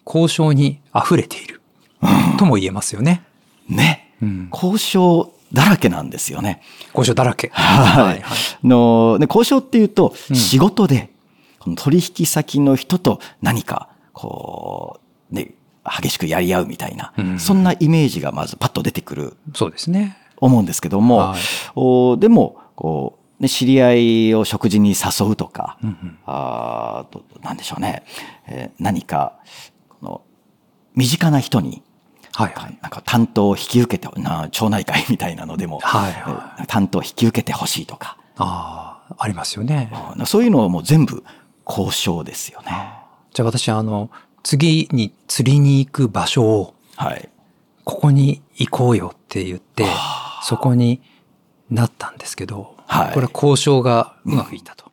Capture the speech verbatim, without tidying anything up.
交渉に溢れている、うん、とも言えますよね。 ね、うん、交渉だらけなんですよね。 交渉だらけ。 はい。はい、ので交渉っていうと、仕事で、この取引先の人と何か、こう、ね、激しくやり合うみたいな、うん、そんなイメージがまずパッと出てくる。 そうですね。 思うんですけども、はい、おでも、こう、ね、知り合いを食事に誘うとか、うんうん、あと、なんでしょうね、えー、何か、この、身近な人に、はいはい、なんか担当を引き受けて、な町内会みたいなのでも、はいはい、担当を引き受けてほしいとか。 ああ、ありますよね。 そういうのはもう全部交渉ですよね。 じゃあ私、あの、次に釣りに行く場所を、はい、ここに行こうよって言って、そこになったんですけど、はい、これは交渉がうまくいったと。